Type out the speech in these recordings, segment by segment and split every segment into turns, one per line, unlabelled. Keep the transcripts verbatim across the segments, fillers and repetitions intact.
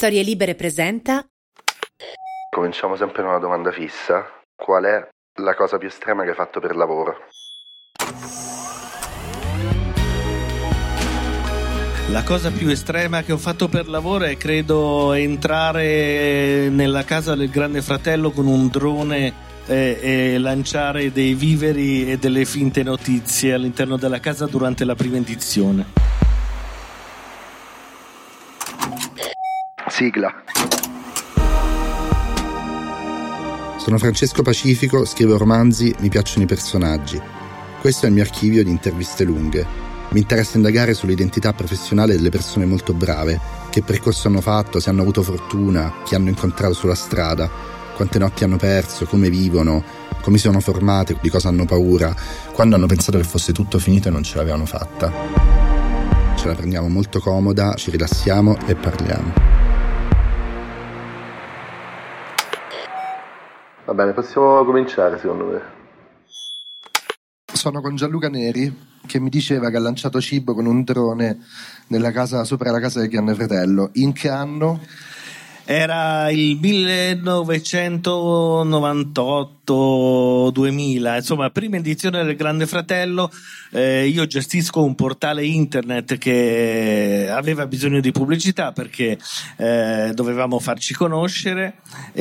Storie Libere presenta.
Cominciamo sempre con una domanda fissa. Qual è la cosa più estrema che hai fatto per lavoro?
La cosa più estrema che ho fatto per lavoro è, credo, entrare nella casa del Grande Fratello con un drone e, e lanciare dei viveri e delle finte notizie all'interno della casa durante la prima edizione.
Sigla.
Sono Francesco Pacifico, scrivo romanzi, mi piacciono i personaggi. Questo è il mio archivio di interviste lunghe. Mi interessa indagare sull'identità professionale delle persone molto brave, che percorso hanno fatto, se hanno avuto fortuna, chi hanno incontrato sulla strada, quante notti hanno perso, come vivono, come si sono formate, di cosa hanno paura, quando hanno pensato che fosse tutto finito e non ce l'avevano fatta. Ce la prendiamo molto comoda, ci rilassiamo e parliamo.
Va bene, possiamo cominciare secondo me.
Sono con Gianluca Neri, che mi diceva che ha lanciato cibo con un drone nella casa, sopra la casa del Grande Fratello. In che anno?
Era il millenovecentonovantotto duemila, insomma, prima edizione del Grande Fratello. Eh, io gestisco un portale internet che aveva bisogno di pubblicità perché eh, dovevamo farci conoscere,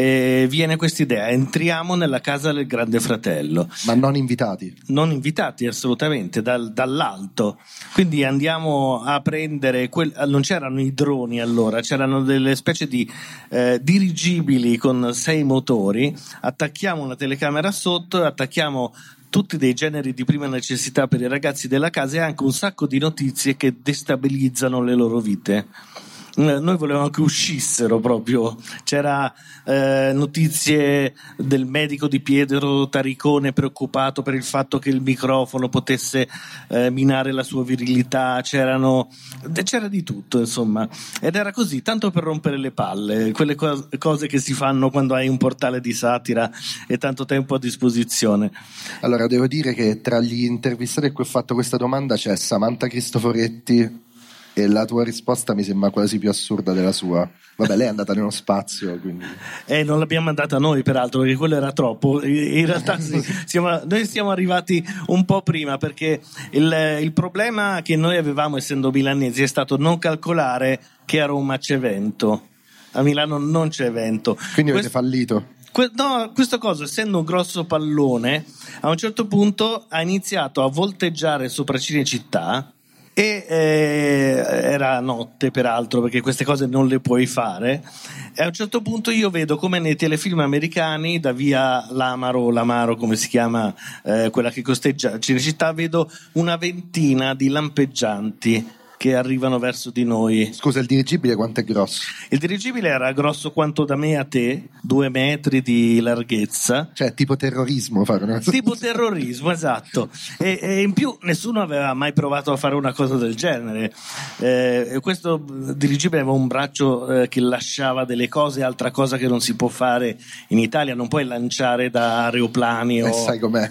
e viene questa idea: entriamo nella casa del Grande Fratello.
Ma non invitati?
Non invitati, assolutamente, dal, dall'alto. Quindi andiamo a prendere quel, non c'erano i droni allora, c'erano delle specie di Eh, dirigibili con sei motori, attacchiamo una telecamera sotto, attacchiamo tutti dei generi di prima necessità per i ragazzi della casa e anche un sacco di notizie che destabilizzano le loro vite. Noi volevamo che uscissero proprio, c'era eh, notizie del medico di Pietro Taricone preoccupato per il fatto che il microfono potesse eh, minare la sua virilità, c'erano c'era di tutto, insomma, ed era così, tanto per rompere le palle, quelle co- cose che si fanno quando hai un portale di satira e tanto tempo a disposizione.
Allora, devo dire che tra gli intervistati a cui ho fatto questa domanda c'è Samantha Cristoforetti, e la tua risposta mi sembra quasi più assurda della sua. Vabbè, lei è andata nello spazio, quindi.
Eh, non l'abbiamo mandata noi, peraltro, perché quello era troppo. In realtà sì, siamo, noi siamo arrivati un po' prima, perché il, il problema che noi avevamo, essendo milanesi, è stato non calcolare che era un macevento. A Milano non c'è evento.
Quindi
Questo...
avete fallito?
No, questo coso, essendo un grosso pallone, a un certo punto ha iniziato a volteggiare sopra Cinecittà. E eh, era notte, peraltro, perché queste cose non le puoi fare, e a un certo punto io vedo come nei telefilm americani, da via Lamaro, Lamaro come si chiama, eh, quella che costeggia Cinecittà, vedo una ventina di lampeggianti che arrivano verso di noi.
Scusa, il dirigibile quanto è grosso?
Il dirigibile era grosso quanto da me a te, due metri di larghezza.
Cioè tipo terrorismo fare una cosa.
Tipo terrorismo, esatto. E, e in più nessuno aveva mai provato a fare una cosa del genere. Eh, questo dirigibile aveva un braccio eh, che lasciava delle cose, altra cosa che non si può fare in Italia, non puoi lanciare da aeroplani.
E
o...
sai com'è.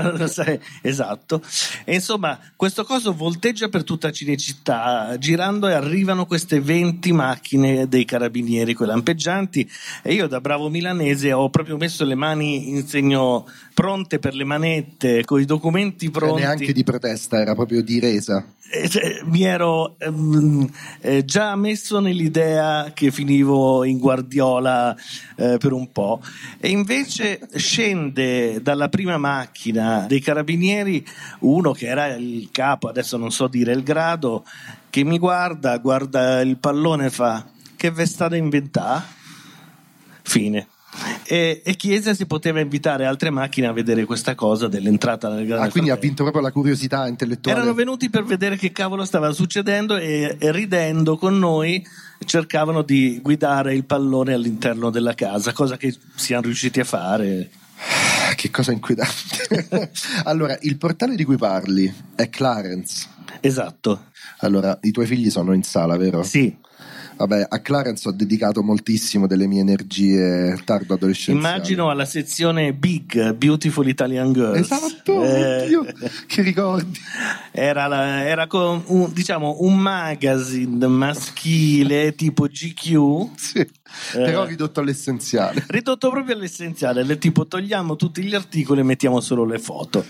Esatto. E insomma, questo coso volteggia per tutta Cinecittà, girando, e arrivano queste venti macchine dei carabinieri, quelle lampeggianti, e io, da bravo milanese, ho proprio messo le mani in segno pronte per le manette, con i documenti pronti.
E neanche di protesta, era proprio di resa.
Eh, cioè, mi ero ehm, eh, già messo nell'idea che finivo in Guardiola eh, per un po', e invece scende dalla prima macchina dei carabinieri uno che era il capo, adesso non so dire il grado, che mi guarda, guarda il pallone e fa: che ve state inventà? Fine. E, e chiese se poteva invitare altre macchine a vedere questa cosa dell'entrata nel Grande
Ah, quindi
Fratello.
Ha vinto proprio la curiosità intellettuale.
Erano venuti per vedere che cavolo stava succedendo e, e ridendo con noi cercavano di guidare il pallone all'interno della casa, cosa che siamo riusciti a fare.
Che cosa inquietante. Allora, il portale di cui parli è Clarence.
Esatto.
Allora, i tuoi figli sono in sala, vero?
Sì.
Vabbè, a Clarence ho dedicato moltissimo delle mie energie tardo adolescenziali.
Immagino alla sezione Big, Beautiful Italian Girls.
Esatto,
eh,
oddio, che ricordi.
Era, la, era con un, diciamo un magazine maschile tipo G Q.
Sì, però ridotto all'essenziale.
Ridotto proprio all'essenziale, del tipo togliamo tutti gli articoli e mettiamo solo le foto.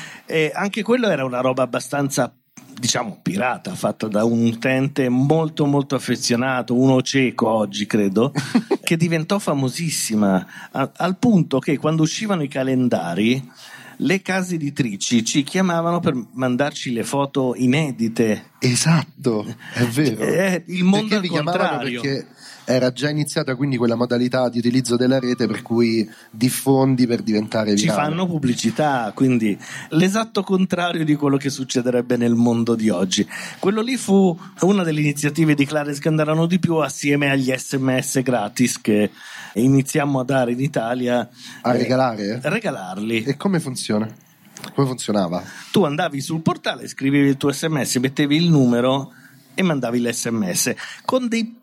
E anche quello era una roba abbastanza, diciamo, pirata, fatta da un utente molto molto affezionato, uno cieco oggi credo, che diventò famosissima a, al punto che quando uscivano i calendari le case editrici ci chiamavano per mandarci le foto inedite.
Esatto, è vero.
È il mondo
perché
al
vi chiamavano
contrario.
Perché era già iniziata quindi quella modalità di utilizzo della rete per cui diffondi per diventare
Ci
virale.
fanno pubblicità, quindi l'esatto contrario di quello che succederebbe nel mondo di oggi. Quello lì fu una delle iniziative di Clarence che andarono di più, assieme agli sms gratis che iniziamo a dare in Italia.
A
eh,
regalare?
regalarli.
E come funziona? Come funzionava?
Tu andavi sul portale, scrivevi il tuo sms, mettevi il numero e mandavi l'sms con dei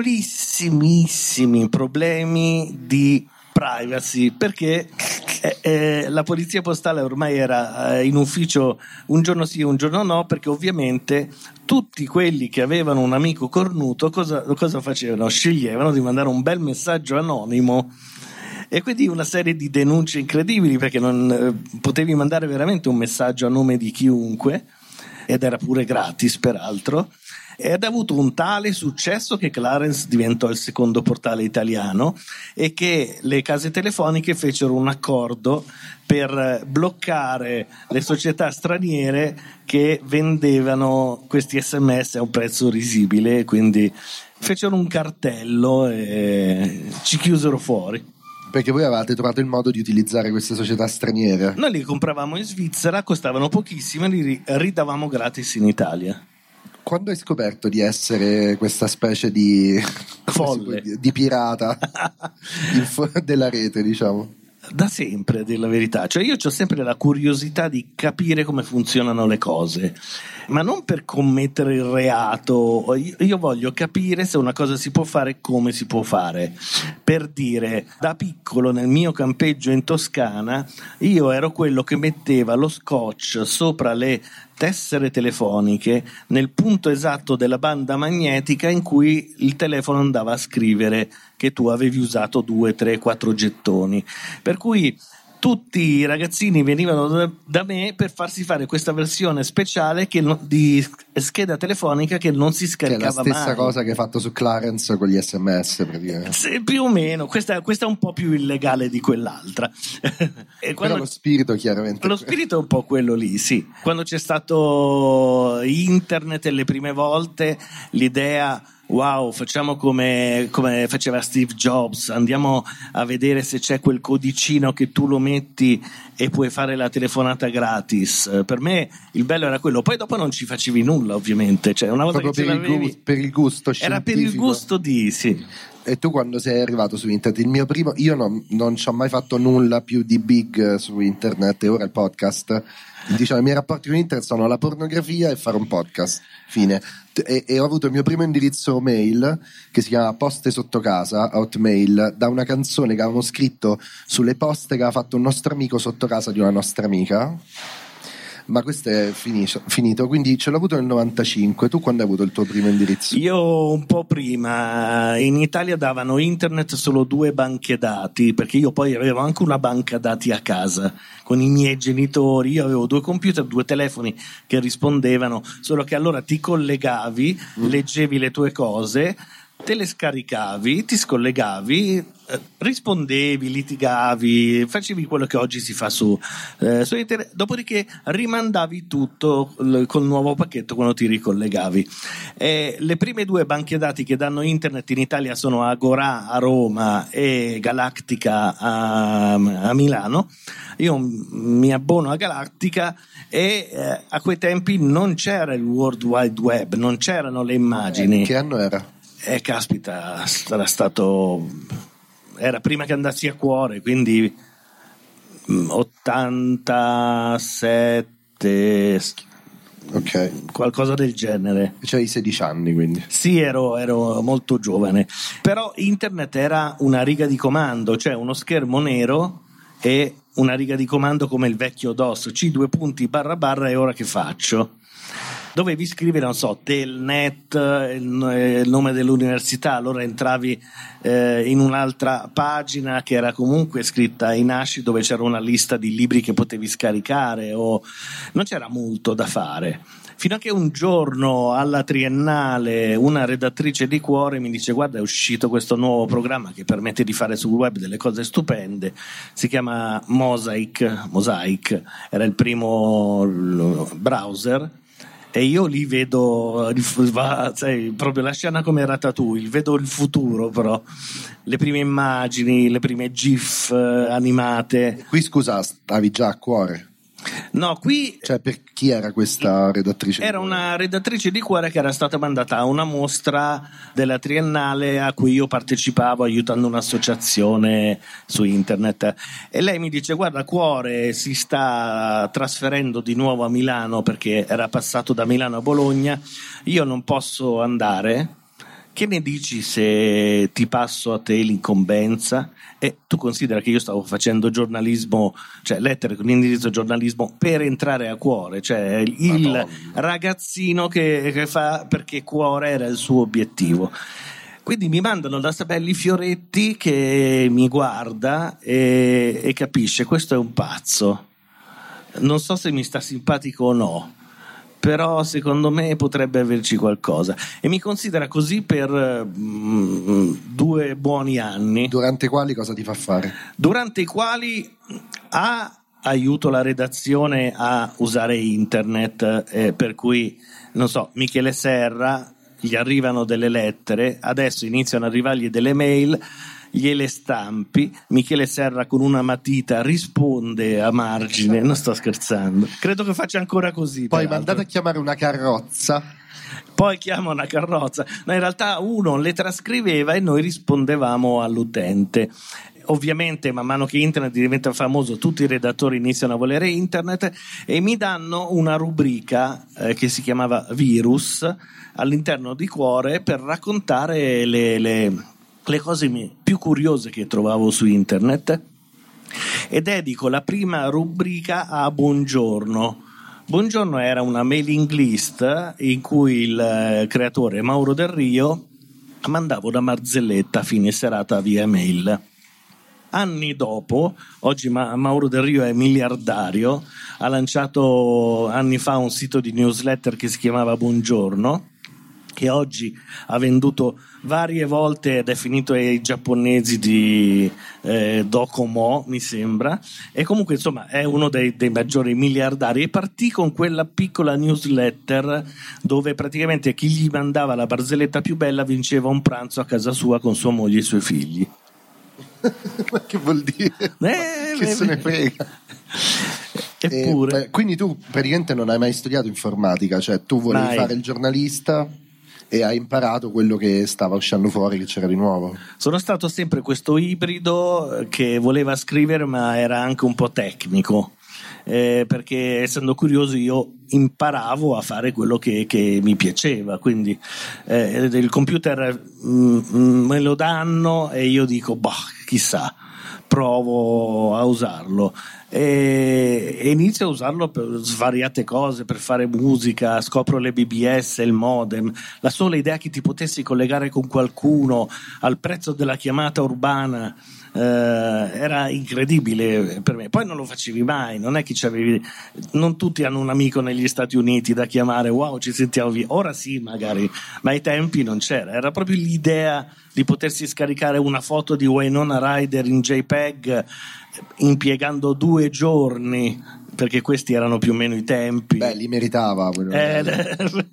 piccolissimissimi problemi di privacy, perché eh, eh, la polizia postale ormai era eh, in ufficio un giorno sì un giorno no, perché ovviamente tutti quelli che avevano un amico cornuto cosa, cosa facevano? Sceglievano di mandare un bel messaggio anonimo. E quindi una serie di denunce incredibili, perché non eh, potevi mandare veramente un messaggio a nome di chiunque, ed era pure gratis peraltro, ed ha avuto un tale successo che Clarence diventò il secondo portale italiano e che le case telefoniche fecero un accordo per bloccare le società straniere che vendevano questi sms a un prezzo risibile, quindi fecero un cartello e ci chiusero fuori.
Perché voi avevate trovato il modo di utilizzare queste società straniere.
Noi li compravamo in Svizzera, costavano pochissimo e li ridavamo gratis in Italia.
Quando hai scoperto di essere questa specie di
folle,
di, di pirata della rete, diciamo?
Da sempre, a dire la verità. Cioè io ho sempre la curiosità di capire come funzionano le cose, ma non per commettere il reato. Io voglio capire se una cosa si può fare, come si può fare. Per dire, da piccolo nel mio campeggio in Toscana io ero quello che metteva lo scotch sopra le tessere telefoniche nel punto esatto della banda magnetica in cui il telefono andava a scrivere che tu avevi usato due, tre, quattro gettoni. Per cui tutti i ragazzini venivano da, da me per farsi fare questa versione speciale che no, di scheda telefonica che non si scaricava mai.
Che è la stessa mai. Cosa che hai fatto su Clarence con gli sms praticamente.
Sì, più o meno, questa, questa è un po' più illegale di quell'altra.
E quando, però lo spirito chiaramente.
Lo spirito è un po' quello lì, sì. Quando c'è stato internet le prime volte, l'idea... wow, facciamo come, come faceva Steve Jobs, andiamo a vedere se c'è quel codicino che tu lo metti e puoi fare la telefonata gratis. Per me il bello era quello, poi dopo non ci facevi nulla ovviamente, cioè una volta
proprio
che
per,
ce
il
l'avevi,
gu- per il gusto scientifico.
Era per il gusto di, sì.
E tu quando sei arrivato su internet, il mio primo, io non, non ci ho mai fatto nulla più di big su internet, e ora il podcast, diciamo i miei rapporti con internet sono la pornografia e fare un podcast, fine. E, e ho avuto il mio primo indirizzo mail che si chiama Poste Sotto Casa, Hotmail, da una canzone che avevamo scritto sulle poste che aveva fatto un nostro amico sotto casa di una nostra amica. Ma questo è finito, finito, quindi ce l'ho avuto nel novantacinque. Tu quando hai avuto il tuo primo indirizzo?
Io un po' prima. In Italia davano internet solo due banche dati, perché io poi avevo anche una banca dati a casa con i miei genitori. Io avevo due computer, due telefoni che rispondevano, solo che allora ti collegavi, mm. leggevi le tue cose, te le scaricavi, ti scollegavi, eh, rispondevi, litigavi, facevi quello che oggi si fa su, eh, su internet, dopodiché rimandavi tutto l- col nuovo pacchetto quando ti ricollegavi. Eh, le prime due banche dati che danno internet in Italia sono Agorà a Roma e Galactica a, a Milano. Io mi abbono a Galactica e eh, a quei tempi non c'era il World Wide Web, non c'erano le immagini.
Eh, che anno era?
Eh, caspita, era stato. Era prima che andassi a Cuore, quindi ottantasette,
Ok.
Qualcosa del genere.
C'hai sedici anni, quindi.
Sì, ero, ero molto giovane. Però internet era una riga di comando, cioè uno schermo nero e una riga di comando come il vecchio DOS, C due punti barra barra e ora che faccio? Dovevi scrivere, non so, Telnet, il, il nome dell'università, allora entravi eh, in un'altra pagina che era comunque scritta in ASCII, dove c'era una lista di libri che potevi scaricare, o non c'era molto da fare. Fino a che un giorno alla Triennale una redattrice di Cuore mi dice: guarda, è uscito questo nuovo programma che permette di fare sul web delle cose stupende, si chiama Mosaic, Mosaic era il primo browser. E io lì vedo sai, proprio la scena come Ratatouille, vedo il futuro, però le prime immagini, le prime GIF eh, animate.
Qui scusa, stavi già a Cuore?
No, qui
cioè, per chi era questa redattrice?
Era una redattrice di Cuore che era stata mandata a una mostra della Triennale a cui io partecipavo aiutando un'associazione su internet, e lei mi dice: guarda, Cuore si sta trasferendo di nuovo a Milano perché era passato da Milano a Bologna, io non posso andare, che ne dici se ti passo a te l'incombenza? E tu considera che io stavo facendo giornalismo, cioè lettere con indirizzo giornalismo per entrare a Cuore, cioè il Madonna. Ragazzino che, che fa perché Cuore era il suo obiettivo. Quindi mi mandano da Sabelli Fioretti che mi guarda e, e capisce: questo è un pazzo, non so se mi sta simpatico o no, però secondo me potrebbe averci qualcosa, e mi considera così per mm, due buoni anni,
durante i quali cosa ti fa fare? Durante
i quali a aiuto la redazione a usare internet, eh, per cui non so, Michele Serra gli arrivano delle lettere, adesso iniziano ad arrivargli delle mail, gliele stampi, Michele Serra con una matita risponde a margine, non sto scherzando, credo che faccia ancora così.
Poi mandate a chiamare una carrozza,
poi chiama una carrozza, no, in realtà uno le trascriveva e noi rispondevamo all'utente. Ovviamente man mano che internet diventa famoso tutti i redattori iniziano a volere internet e mi danno una rubrica eh, che si chiamava Virus all'interno di Cuore per raccontare le, le le cose più curiose che trovavo su internet, e dedico la prima rubrica a Buongiorno. Buongiorno era una mailing list in cui il creatore Mauro Del Rio mandava una marzelletta a fine serata via mail. Anni dopo, oggi Ma- Mauro Del Rio è miliardario, ha lanciato anni fa un sito di newsletter che si chiamava Buongiorno, che oggi ha venduto varie volte ed è finito ai giapponesi di eh, Docomo, mi sembra, e comunque insomma è uno dei, dei maggiori miliardari, e partì con quella piccola newsletter dove praticamente chi gli mandava la barzelletta più bella vinceva un pranzo a casa sua con sua moglie e i suoi figli.
Ma che vuol dire?
Eh,
che
eh,
se ne frega.
Eppure
eh, quindi tu praticamente non hai mai studiato informatica, cioè tu volevi
mai.
fare il giornalista e hai imparato quello che stava uscendo fuori, che c'era di nuovo.
Sono stato sempre questo ibrido che voleva scrivere ma era anche un po' tecnico, eh, perché essendo curioso io imparavo a fare quello che, che mi piaceva, quindi eh, il computer mm, me lo danno e io dico boh, chissà, provo a usarlo e, e inizio a usarlo per svariate cose, per fare musica, scopro le B B S, il modem, la sola idea che ti potessi collegare con qualcuno al prezzo della chiamata urbana eh, era incredibile per me. Poi non lo facevi mai, non è che c'avevi, non tutti hanno un amico negli Stati Uniti da chiamare, wow, ci sentiamo via, ora sì magari, ma ai tempi non c'era, era proprio l'idea di potersi scaricare una foto di Winona Ryder in JPEG impiegando due giorni, perché questi erano più o meno i tempi.
Beh, li meritava.
Eh,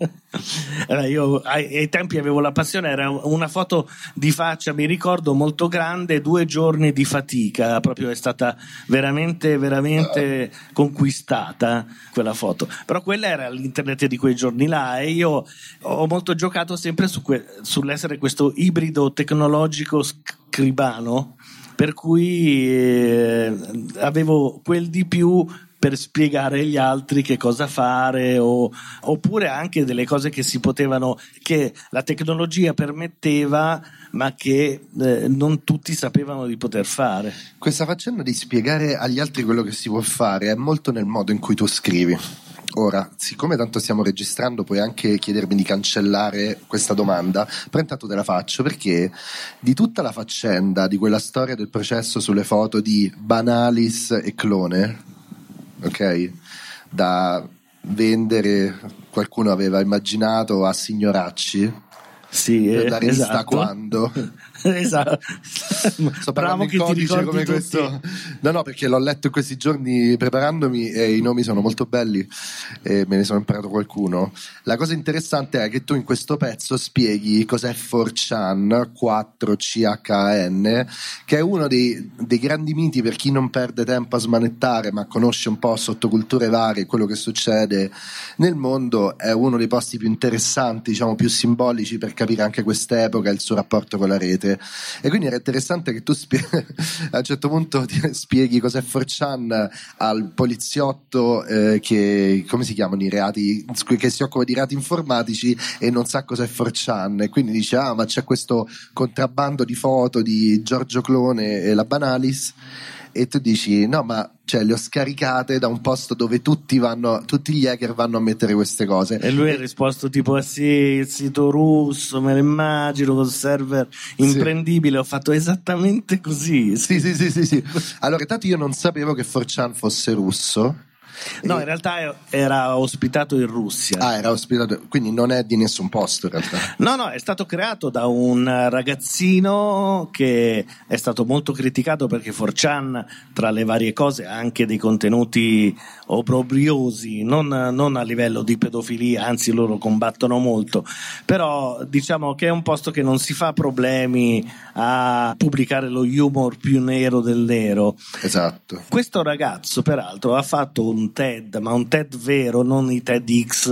io ai, ai tempi avevo la passione, era una foto di faccia, mi ricordo, molto grande, due giorni di fatica, proprio è stata veramente veramente conquistata quella foto, però quella era l'internet di quei giorni là, e io ho molto giocato sempre su que- sull'essere questo ibrido tecnologico scribano, per cui eh, avevo quel di più per spiegare agli altri che cosa fare, o, oppure anche delle cose che si potevano, che la tecnologia permetteva ma che eh, non tutti sapevano di poter fare.
Questa faccenda di spiegare agli altri quello che si può fare è molto nel modo in cui tu scrivi. Ora, siccome tanto stiamo registrando, puoi anche chiedermi di cancellare questa domanda, però intanto te la faccio, perché di tutta la faccenda, di quella storia del processo sulle foto di Banalis e Clone, ok, da vendere, qualcuno aveva immaginato a signoracci,
sì,
per dare
esatto.
Insta quando
esatto.
sto
Bravo
parlando
che
in
ti
codice
ricordi
come
tutti.
questo. No, no, perché l'ho letto in questi giorni preparandomi e i nomi sono molto belli e me ne sono imparato qualcuno. La cosa interessante è che tu in questo pezzo spieghi cos'è four chan, quattro C H N, che è uno dei, dei grandi miti per chi non perde tempo a smanettare ma conosce un po' sottoculture varie, quello che succede nel mondo. È uno dei posti più interessanti, diciamo più simbolici, per capire anche quest'epoca e il suo rapporto con la rete. E quindi era interessante che tu spie- a un certo punto ti spieghi cos'è four chan al poliziotto eh, che, come si chiamano i reati, che si occupa di reati informatici e non sa cos'è four chan, e quindi dice ah ma c'è questo contrabbando di foto di Giorgio Clone e la Banalis, e tu dici no ma cioè le ho scaricate da un posto dove tutti vanno, tutti gli hacker vanno a mettere queste cose.
E lui ha risposto tipo ah sì, il sito russo, me lo immagino, col server imprendibile. Sì. Ho fatto esattamente così.
Sì, sì, sì, sì, sì. Allora, intanto io non sapevo che four chan fosse russo.
No,
e...
in realtà era ospitato in Russia.
Ah, era ospitato, quindi non è di nessun posto in realtà.
No, no, è stato creato da un ragazzino che è stato molto criticato perché four chan, tra le varie cose, ha anche dei contenuti obbrobriosi, non, non a livello di pedofilia, anzi loro combattono molto, però diciamo che è un posto che non si fa problemi a pubblicare lo humor più nero del nero.
Esatto.
Questo ragazzo peraltro ha fatto un TED, ma un TED vero, non i TEDx.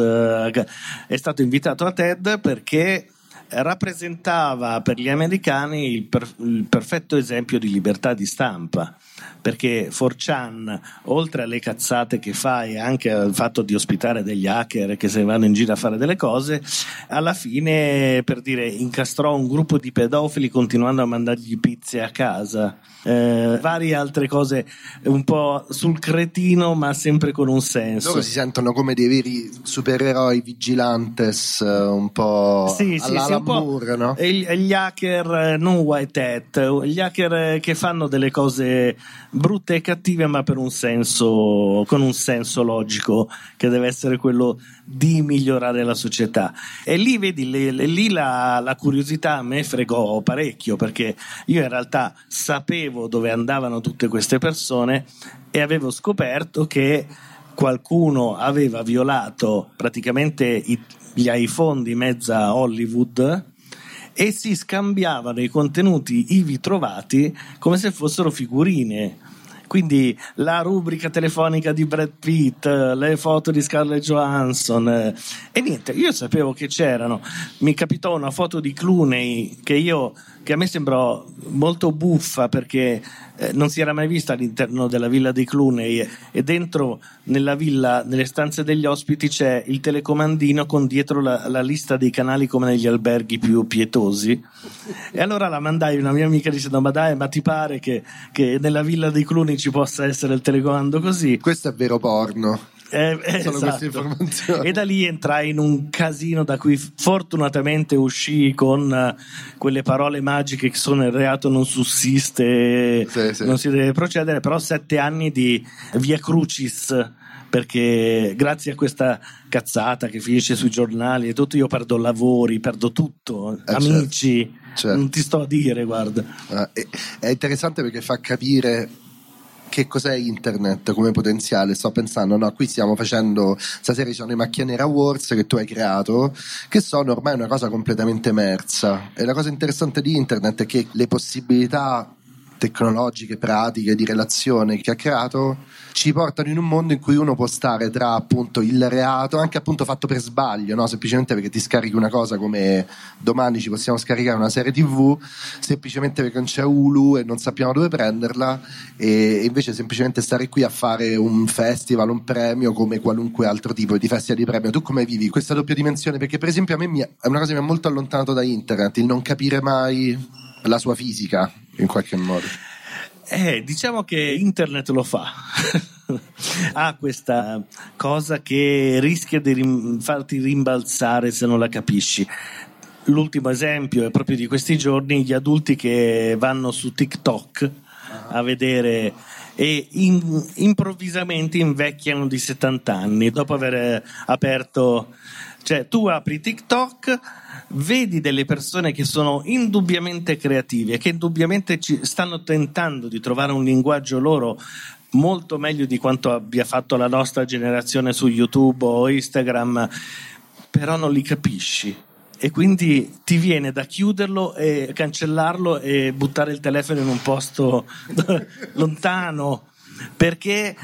È stato invitato a TED perché rappresentava per gli americani il, per, il perfetto esempio di libertà di stampa, perché four chan, oltre alle cazzate che fa e anche al fatto di ospitare degli hacker che se vanno in giro a fare delle cose, alla fine, per dire, incastrò un gruppo di pedofili continuando a mandargli pizze a casa, eh, varie altre cose un po' sul cretino ma sempre con un senso.
Loro si sentono come dei veri supereroi vigilantes, un po'
sì, sì, sì, un po'
no?
gli, gli hacker non white hat, gli hacker che fanno delle cose brutte e cattive ma per un senso, con un senso logico che deve essere quello di migliorare la società. E lì vedi, le, le, lì la, la curiosità a me fregò parecchio, perché io in realtà sapevo dove andavano tutte queste persone e avevo scoperto che qualcuno aveva violato praticamente i, gli iPhone di mezza Hollywood e si scambiavano i contenuti ivi trovati come se fossero figurine. Quindi la rubrica telefonica di Brad Pitt, le foto di Scarlett Johansson, eh, e niente, io sapevo che c'erano. Mi capitò una foto di Clooney che io che a me sembrò molto buffa, perché eh, non si era mai vista all'interno della villa dei Clooney, e dentro nella villa, nelle stanze degli ospiti, c'è il telecomandino con dietro la, la lista dei canali come negli alberghi più pietosi. E allora la mandai a una mia amica dicendo ma dai, ma ti pare che, che nella villa dei Clooney ci possa essere il telecomando così?
Questo è vero porno.
Eh, eh,
Sono
esatto.
queste informazioni.
E da lì entrai in un casino da cui fortunatamente uscii con uh, quelle parole magiche che sono: il reato non sussiste,
sì, sì.
non si deve procedere. Però sette anni di via crucis, perché grazie a questa cazzata che finisce sui giornali e tutto, io perdo lavori, perdo tutto,
eh,
amici,
certo, certo.
Non ti sto a dire, guarda.
Ah, è, è interessante perché fa capire che cos'è internet come potenziale. Sto pensando, no, qui stiamo facendo, stasera ci sono i Macchia Nera Awards che tu hai creato, che sono ormai una cosa completamente emersa, e la cosa interessante di internet è che le possibilità tecnologiche, pratiche, di relazione che ha creato, ci portano in un mondo in cui uno può stare tra appunto il reato, anche appunto fatto per sbaglio, no? Semplicemente perché ti scarichi una cosa, come domani ci possiamo scaricare una serie tivù semplicemente perché non c'è Hulu e non sappiamo dove prenderla, e invece semplicemente stare qui a fare un festival, un premio, come qualunque altro tipo di festival di premio. Tu come vivi questa doppia dimensione? Perché per esempio a me mi è una cosa che mi ha molto allontanato da internet, il non capire mai la sua fisica in qualche modo.
Eh, diciamo che internet lo fa. Ha questa cosa che rischia di rim- farti rimbalzare se non la capisci. L'ultimo esempio è proprio di questi giorni: gli adulti che vanno su TikTok a vedere e in, improvvisamente invecchiano di settanta anni dopo aver aperto. Cioè, tu apri TikTok, vedi delle persone che sono indubbiamente creative, che indubbiamente ci stanno tentando di trovare un linguaggio loro molto meglio di quanto abbia fatto la nostra generazione su YouTube o Instagram, però non li capisci. E quindi ti viene da chiuderlo e cancellarlo e buttare il telefono in un posto lontano, perché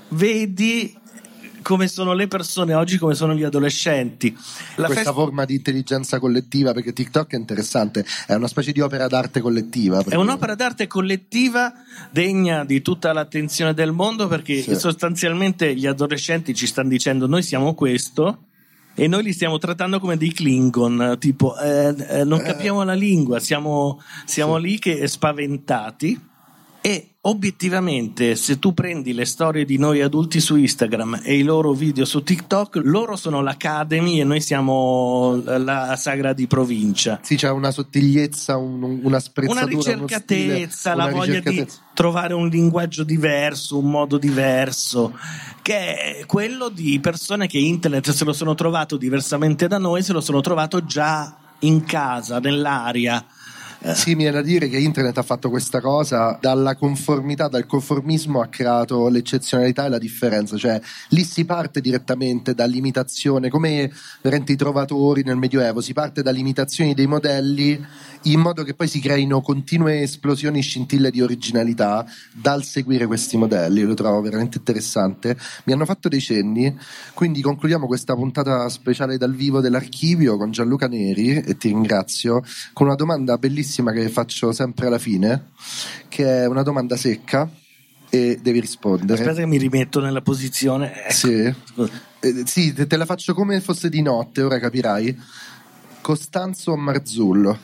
vedi come sono le persone oggi, come sono gli adolescenti. La
Questa
festa...
forma di intelligenza collettiva, perché TikTok è interessante, è una specie di opera d'arte collettiva.
È un'opera d'arte collettiva degna di tutta l'attenzione del mondo, perché sì. Sostanzialmente gli adolescenti ci stanno dicendo: noi siamo questo, e noi li stiamo trattando come dei Klingon, tipo eh, eh, non capiamo la lingua, siamo, siamo sì. lì che spaventati. E obiettivamente, se tu prendi le storie di noi adulti su Instagram e i loro video su TikTok, loro sono l'Academy e noi siamo la sagra di provincia.
Sì, c'è una sottigliezza, un, una sprezzatura,
una ricercatezza,
uno stile,
la
una
voglia
ricercatezza.
di trovare un linguaggio diverso, un modo diverso, che è quello di persone che internet se lo sono trovato diversamente da noi, se lo sono trovato già in casa, nell'aria.
Sì, mi viene da dire che internet ha fatto questa cosa, dalla conformità, dal conformismo ha creato l'eccezionalità e la differenza, cioè lì si parte direttamente dall'imitazione, come veramente i trovatori nel Medioevo, si parte dall'imitazione dei modelli in modo che poi si creino continue esplosioni, scintille di originalità dal seguire questi modelli. Lo trovo veramente interessante, mi hanno fatto dei cenni, quindi concludiamo questa puntata speciale dal vivo dell'Archivio con Gianluca Neri, e ti ringrazio, con una domanda bellissima che faccio sempre alla fine, che è una domanda secca e devi rispondere.
Aspetta che mi rimetto nella posizione. Ecco.
Sì, eh, sì, te, te la faccio come fosse di notte, ora capirai. Costanzo o Marzullo?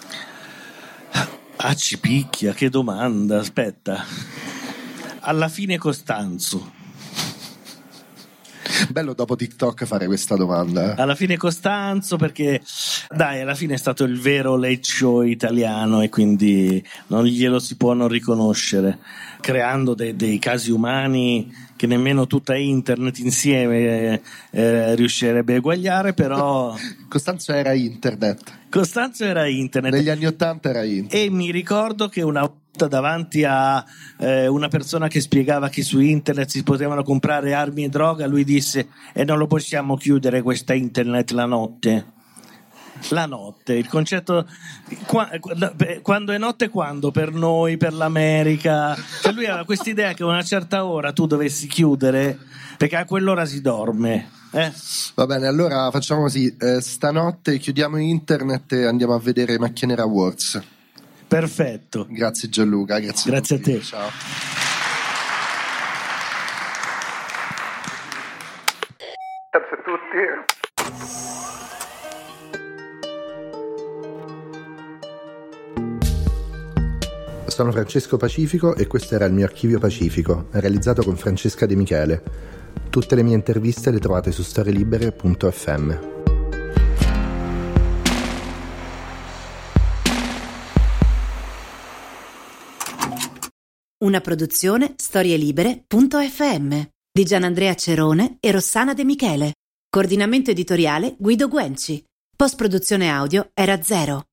Ah, ci picchia, che domanda. Aspetta, alla fine Costanzo.
Bello dopo TikTok fare questa domanda.
Alla fine Costanzo, perché dai, alla fine è stato il vero late show italiano e quindi non glielo si può non riconoscere, creando de- dei casi umani che nemmeno tutta internet insieme eh, riuscirebbe a eguagliare, però
Costanzo era internet.
Costanzo era internet.
Negli anni Ottanta era internet.
E mi ricordo che una davanti a eh, una persona che spiegava che su internet si potevano comprare armi e droga, lui disse: e non lo possiamo chiudere questa internet la notte. La notte, il concetto qua, quando è notte, quando per noi, per l'America, cioè lui aveva questa idea che a una certa ora tu dovessi chiudere perché a quell'ora si dorme. Eh?
Va bene, allora facciamo così, eh, stanotte chiudiamo internet e andiamo a vedere Macchia Nera Awards.
Perfetto.
Grazie Gianluca, grazie,
grazie a, a te.
Ciao.
Grazie a tutti.
Sono Francesco Pacifico e questo era il mio Archivio Pacifico, realizzato con Francesca De Michele. Tutte le mie interviste le trovate su storielibere punto effe emme.
Una produzione storielibere punto effe emme di Gianandrea Cerone e Rossana De Michele. Coordinamento editoriale Guido Guenci. Post produzione audio Era Zero.